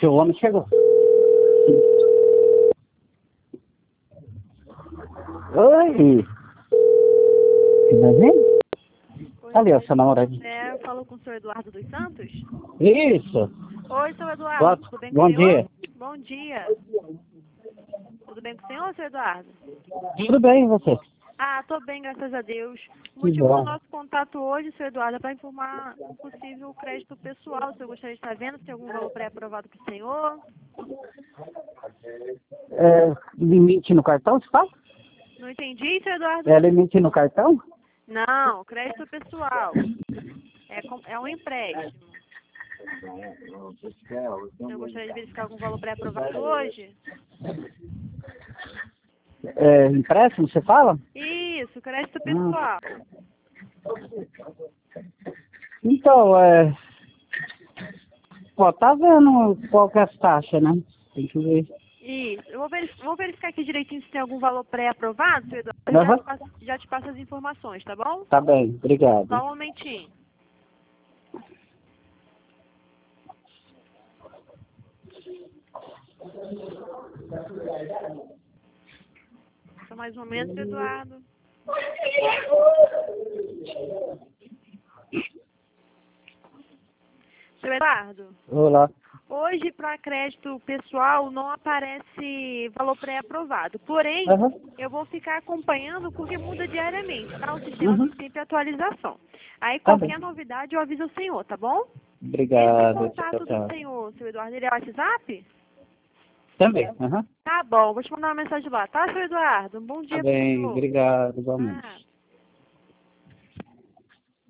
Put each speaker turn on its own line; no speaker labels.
Seu homem chegou. Oi! Tudo bem? Ali, ó, seu namorado.
Eu falo com o senhor Eduardo dos Santos?
Isso!
Oi, senhor Eduardo, tudo bem com o
Bom
senhor?
dia.
Bom dia. Tudo bem com o senhor, senhor Eduardo?
Tudo bem, e você?
Ah, tô bem, graças a Deus. O
Que
motivo do
bom.
nosso contato hoje, senhor Eduardo, é para informar um possível crédito pessoal. O senhor gostaria de estar vendo se tem algum valor pré-aprovado para o senhor?
Limite no cartão, você fala?
Não entendi, senhor Eduardo?
Limite no cartão?
Não, crédito pessoal. É um empréstimo. O senhor gostaria de verificar algum valor pré-aprovado hoje?
Empréstimo, você fala?
Isso, crédito pessoal.
Então, Pô, tá vendo qual que é as taxas, né? Tem que ver.
Isso. Eu vou verificar aqui direitinho se tem algum valor pré-aprovado, senhor Eduardo.
Aham.
Já te passo as informações, tá bom?
Tá bem, obrigado.
Só um momentinho. Só mais um momento, senhor Eduardo. Senhor Eduardo,
Olá.
hoje para crédito pessoal não aparece valor pré-aprovado. Porém,
Aham.
eu vou ficar acompanhando porque muda diariamente, tá? O sistema
Uhum.
tem sempre atualização. Aí
Tá bem.
qualquer novidade eu aviso o senhor, tá bom? Esse
Obrigado. Tchau,
contato do
tchau.
senhor Eduardo, ele é WhatsApp?
Também. Aham.
Tá bom, vou te mandar uma mensagem lá, tá, senhor Eduardo? Um bom
Tá
dia pro
bem,
senhor.
obrigado, igualmente.
Ah.